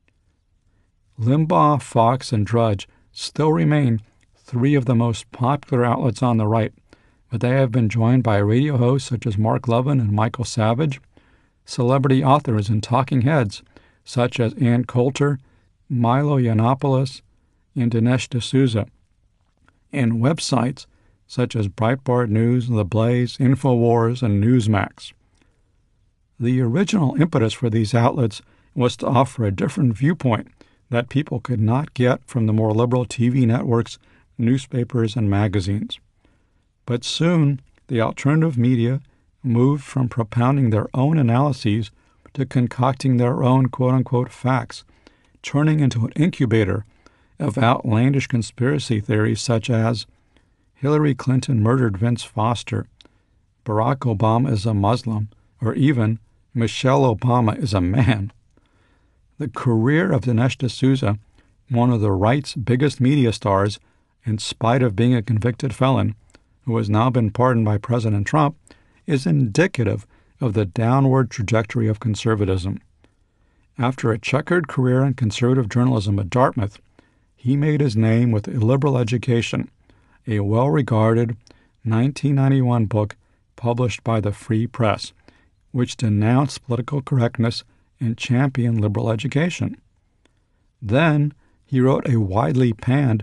Limbaugh, Fox, and Drudge still remain three of the most popular outlets on the right, but they have been joined by radio hosts such as Mark Levin and Michael Savage, celebrity authors and talking heads such as Ann Coulter, Milo Yiannopoulos, and Dinesh D'Souza, and websites such as Breitbart News, The Blaze, InfoWars, and Newsmax. The original impetus for these outlets was to offer a different viewpoint that people could not get from the more liberal TV networks, newspapers, and magazines. But soon, the alternative media moved from propounding their own analyses to concocting their own quote-unquote facts, turning into an incubator of outlandish conspiracy theories such as Hillary Clinton murdered Vince Foster, Barack Obama is a Muslim, or even Michelle Obama is a man. The career of Dinesh D'Souza, one of the right's biggest media stars, in spite of being a convicted felon, who has now been pardoned by President Trump, is indicative of the downward trajectory of conservatism. After a checkered career in conservative journalism at Dartmouth, he made his name with Illiberal Education, a well-regarded 1991 book published by the Free Press, which denounced political correctness and championed liberal education. Then he wrote a widely panned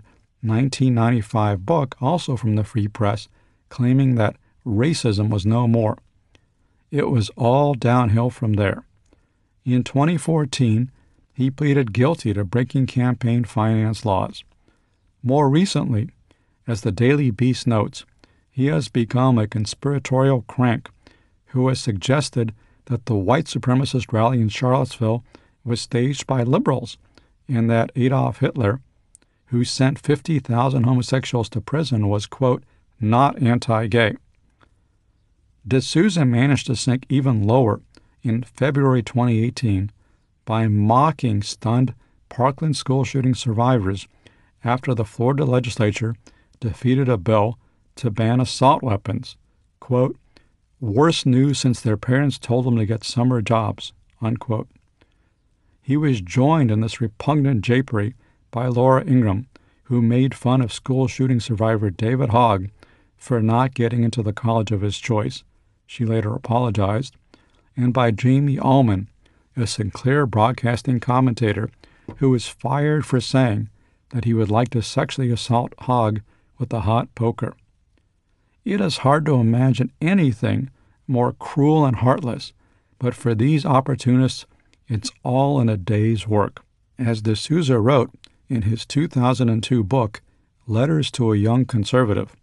1995 book, also from the Free Press, claiming that racism was no more. It was all downhill from there. In 2014, he pleaded guilty to breaking campaign finance laws. More recently, as the Daily Beast notes, he has become a conspiratorial crank who has suggested that the white supremacist rally in Charlottesville was staged by liberals and that Adolf Hitler, who sent 50,000 homosexuals to prison, was, quote, not anti-gay. D'Souza managed to sink even lower in February 2018 by mocking stunned Parkland school shooting survivors after the Florida legislature defeated a bill to ban assault weapons, quote, worst news since their parents told them to get summer jobs, unquote. He was joined in this repugnant japery by Laura Ingraham, who made fun of school shooting survivor David Hogg for not getting into the college of his choice. She later apologized. And by Jamie Allman, a Sinclair broadcasting commentator who was fired for saying that he would like to sexually assault Hogg with a hot poker. It is hard to imagine anything more cruel and heartless, but for these opportunists, it's all in a day's work. As D'Souza wrote in his 2002 book, Letters to a Young Conservative,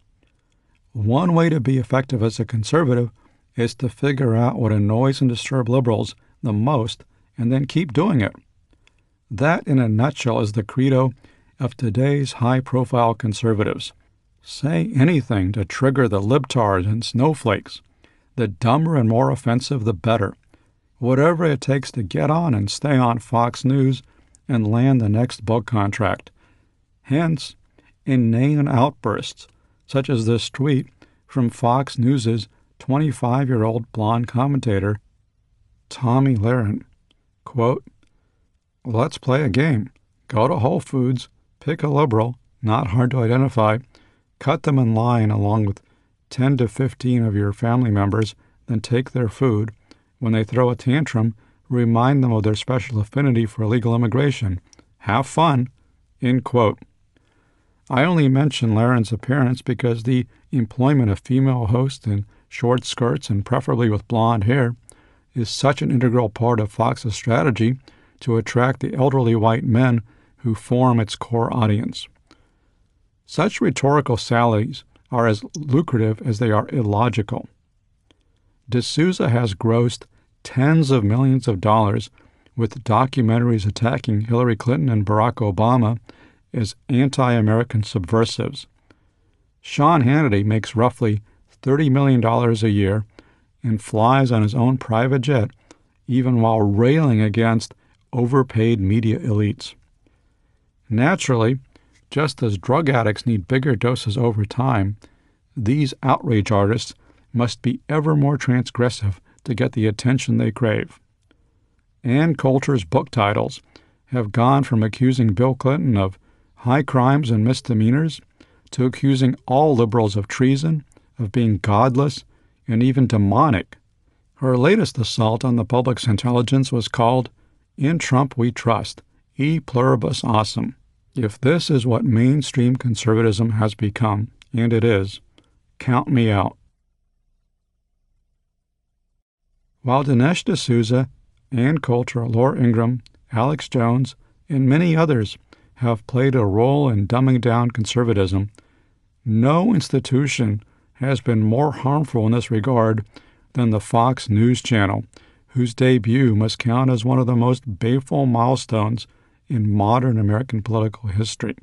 one way to be effective as a conservative is to figure out what annoys and disturbs liberals the most and then keep doing it. That, in a nutshell, is the credo of today's high-profile conservatives. Say anything to trigger the libtards and snowflakes. The dumber and more offensive, the better. Whatever it takes to get on and stay on Fox News and land the next book contract. Hence, inane outbursts, such as this tweet from Fox News' 25-year-old blonde commentator, Tomi Lahren, quote, let's play a game. Go to Whole Foods, pick a liberal, not hard to identify, cut them in line along with 10 to 15 of your family members, then take their food. When they throw a tantrum, remind them of their special affinity for illegal immigration. Have fun, end quote. I only mention Lahren's appearance because the employment of female hosts in short skirts and preferably with blonde hair is such an integral part of Fox's strategy to attract the elderly white men who form its core audience. Such rhetorical sallies are as lucrative as they are illogical. D'Souza has grossed tens of millions of dollars with documentaries attacking Hillary Clinton and Barack Obama as anti-American subversives. Sean Hannity makes roughly $30 million a year and flies on his own private jet, even while railing against overpaid media elites. Naturally, just as drug addicts need bigger doses over time, these outrage artists must be ever more transgressive to get the attention they crave. Ann Coulter's book titles have gone from accusing Bill Clinton of high crimes and misdemeanors to accusing all liberals of treason, of being godless, and even demonic. Her latest assault on the public's intelligence was called In Trump We Trust, E Pluribus Awesome. If this is what mainstream conservatism has become, and it is, count me out. While Dinesh D'Souza Ann Coulter, Laura Ingraham, Alex Jones, and many others have played a role in dumbing down conservatism, no institution has been more harmful in this regard than the Fox News Channel, whose debut must count as one of the most baleful milestones in modern American political history.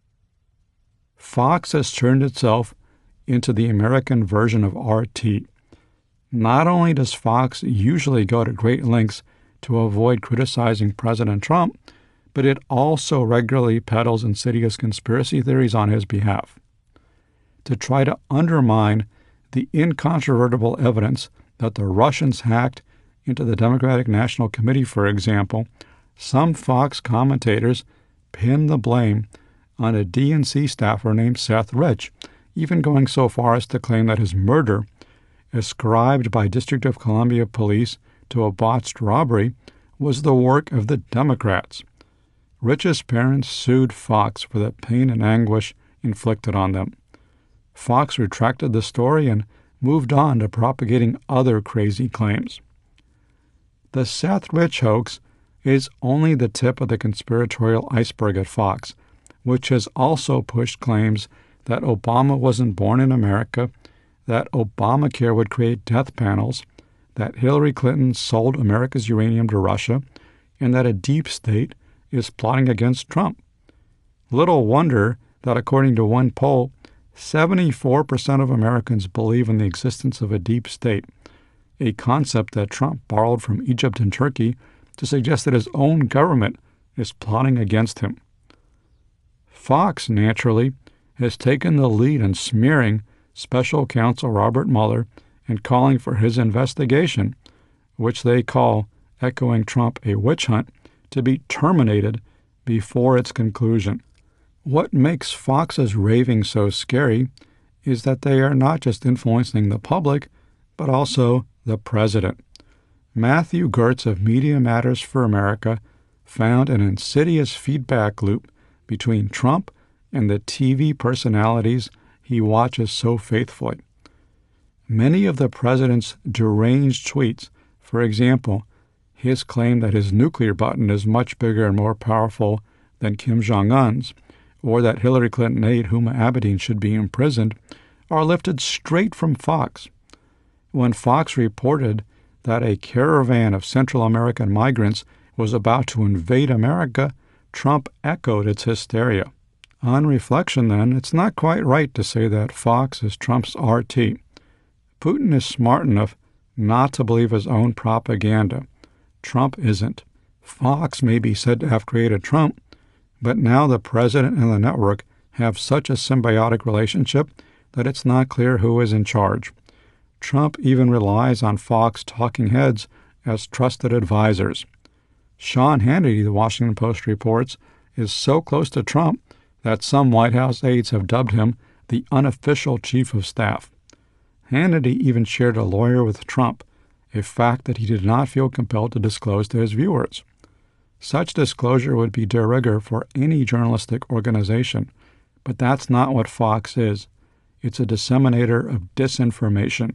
Fox has turned itself into the American version of RT. Not only does Fox usually go to great lengths to avoid criticizing President Trump, but it also regularly peddles insidious conspiracy theories on his behalf. To try to undermine the incontrovertible evidence that the Russians hacked into the Democratic National Committee, for example, some Fox commentators pin the blame on a DNC staffer named Seth Rich, even going so far as to claim that his murder, ascribed by District of Columbia police to a botched robbery, was the work of the Democrats. Rich's parents sued Fox for the pain and anguish inflicted on them. Fox retracted the story and moved on to propagating other crazy claims. The Seth Rich hoax is only the tip of the conspiratorial iceberg at Fox, which has also pushed claims that Obama wasn't born in America, that Obamacare would create death panels, that Hillary Clinton sold America's uranium to Russia, and that a deep state is plotting against Trump. Little wonder that, according to one poll, 74% of Americans believe in the existence of a deep state, a concept that Trump borrowed from Egypt and Turkey to suggest that his own government is plotting against him. Fox, naturally, has taken the lead in smearing Special Counsel Robert Mueller and calling for his investigation, which they call, echoing Trump, a witch hunt, to be terminated before its conclusion. What makes Fox's raving so scary is that they are not just influencing the public, but also the president. Matthew Gertz of Media Matters for America found an insidious feedback loop between Trump and the TV personalities he watches so faithfully. Many of the president's deranged tweets, for example, his claim that his nuclear button is much bigger and more powerful than Kim Jong-un's, or that Hillary Clinton aide Huma Abedin should be imprisoned, are lifted straight from Fox. When Fox reported that a caravan of Central American migrants was about to invade America, Trump echoed its hysteria. On reflection, then, it's not quite right to say that Fox is Trump's RT. Putin is smart enough not to believe his own propaganda. Trump isn't. Fox may be said to have created Trump, but now the president and the network have such a symbiotic relationship that it's not clear who is in charge. Trump even relies on Fox talking heads as trusted advisors. Sean Hannity, the Washington Post reports, is so close to Trump that some White House aides have dubbed him the unofficial chief of staff. Hannity even shared a lawyer with Trump, a fact that he did not feel compelled to disclose to his viewers. Such disclosure would be de rigueur for any journalistic organization, but that's not what Fox is. It's a disseminator of disinformation.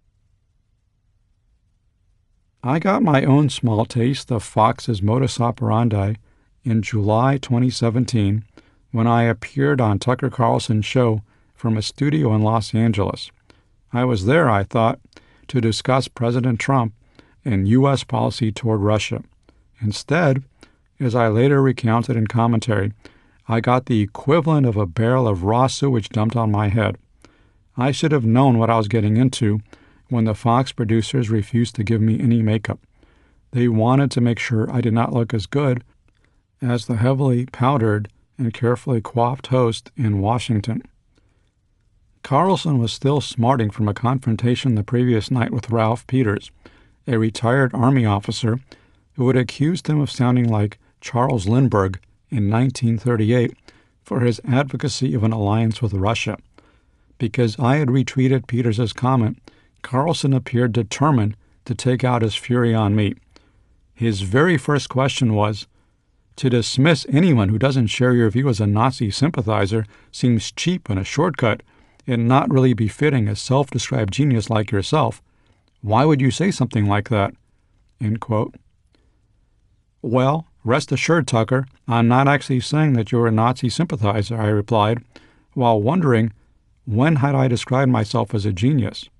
I got my own small taste of Fox's modus operandi in July 2017 when I appeared on Tucker Carlson's show from a studio in Los Angeles. I was there, I thought, to discuss President Trump and U.S. policy toward Russia. Instead, as I later recounted in commentary, I got the equivalent of a barrel of raw sewage dumped on my head. I should have known what I was getting into when the Fox producers refused to give me any makeup. They wanted to make sure I did not look as good as the heavily powdered and carefully coiffed host in Washington. Carlson was still smarting from a confrontation the previous night with Ralph Peters, a retired Army officer who had accused him of sounding like Charles Lindbergh in 1938 for his advocacy of an alliance with Russia. Because I had retweeted Peters' comment, Carlson appeared determined to take out his fury on me. His very first question was, "To dismiss anyone who doesn't share your view as a Nazi sympathizer seems cheap and a shortcut, and not really befitting a self-described genius like yourself. Why would you say something like that?" End quote. Well, rest assured, Tucker, I'm not actually saying that you're a Nazi sympathizer, I replied, while wondering when had I described myself as a genius.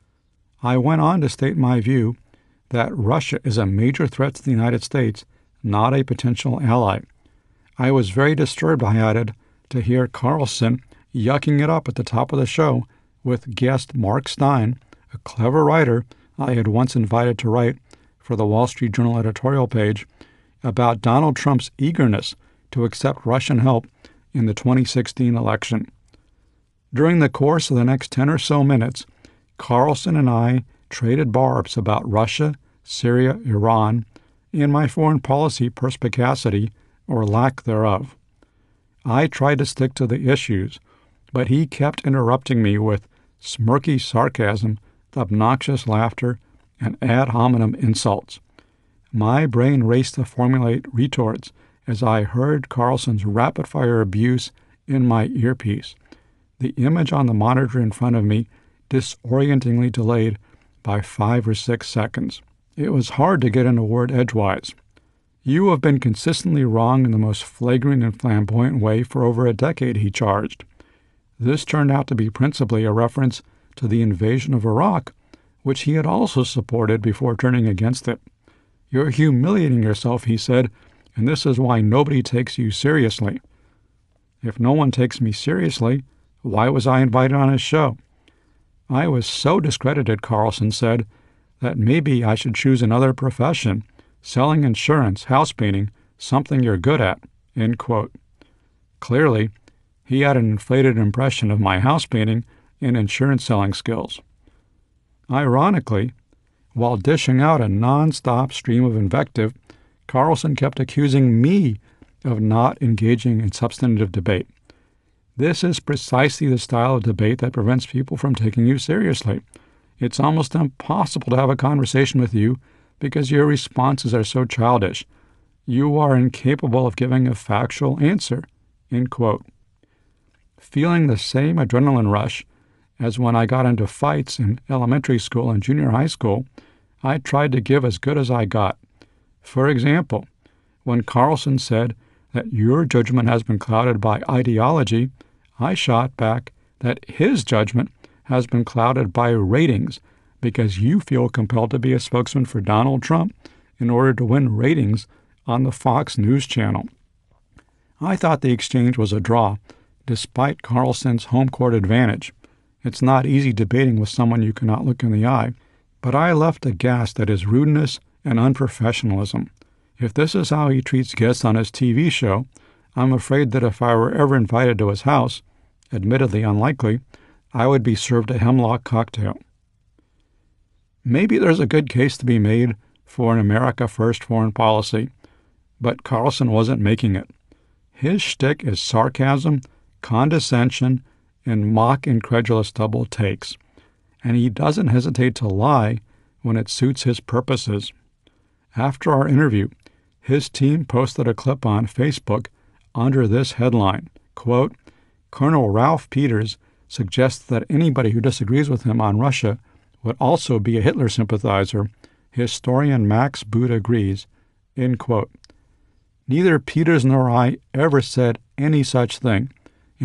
I went on to state my view that Russia is a major threat to the United States, not a potential ally. I was very disturbed, I added, to hear Carlson yucking it up at the top of the show with guest Mark Stein, a clever writer I had once invited to write for the Wall Street Journal editorial page, about Donald Trump's eagerness to accept Russian help in the 2016 election. During the course of the next 10 or so minutes, Carlson and I traded barbs about Russia, Syria, Iran, and my foreign policy perspicacity, or lack thereof. I tried to stick to the issues, but he kept interrupting me with smirky sarcasm, obnoxious laughter, and ad hominem insults. My brain raced to formulate retorts as I heard Carlson's rapid-fire abuse in my earpiece, the image on the monitor in front of me disorientingly delayed by 5 or 6 seconds. It was hard to get in a word edgewise. You have been consistently wrong in the most flagrant and flamboyant way for over a decade, he charged. This turned out to be principally a reference to the invasion of Iraq, which he had also supported before turning against it. You're humiliating yourself, he said, and this is why nobody takes you seriously. If no one takes me seriously, why was I invited on his show? I was so discredited, Carlson said, that maybe I should choose another profession, selling insurance, house painting, something you're good at, end quote. Clearly, he had an inflated impression of my house painting and insurance selling skills. Ironically, while dishing out a non-stop stream of invective, Carlson kept accusing me of not engaging in substantive debate. This is precisely the style of debate that prevents people from taking you seriously. It's almost impossible to have a conversation with you because your responses are so childish. You are incapable of giving a factual answer, end quote. Feeling the same adrenaline rush as when I got into fights in elementary school and junior high school, I tried to give as good as I got. For example, when Carlson said that your judgment has been clouded by ideology, I shot back that his judgment has been clouded by ratings because you feel compelled to be a spokesman for Donald Trump in order to win ratings on the Fox News channel. I thought the exchange was a draw, despite Carlson's home court advantage. It's not easy debating with someone you cannot look in the eye, but I left aghast at his rudeness and unprofessionalism. If this is how he treats guests on his TV show, I'm afraid that if I were ever invited to his house, admittedly unlikely, I would be served a hemlock cocktail. Maybe there's a good case to be made for an America First foreign policy, but Carlson wasn't making it. His shtick is sarcasm, condescension, and mock incredulous double takes, and he doesn't hesitate to lie when it suits his purposes. After our interview, his team posted a clip on Facebook under this headline, quote, Colonel Ralph Peters suggests that anybody who disagrees with him on Russia would also be a Hitler sympathizer. Historian Max Boot agrees, end quote. Neither Peters nor I ever said any such thing.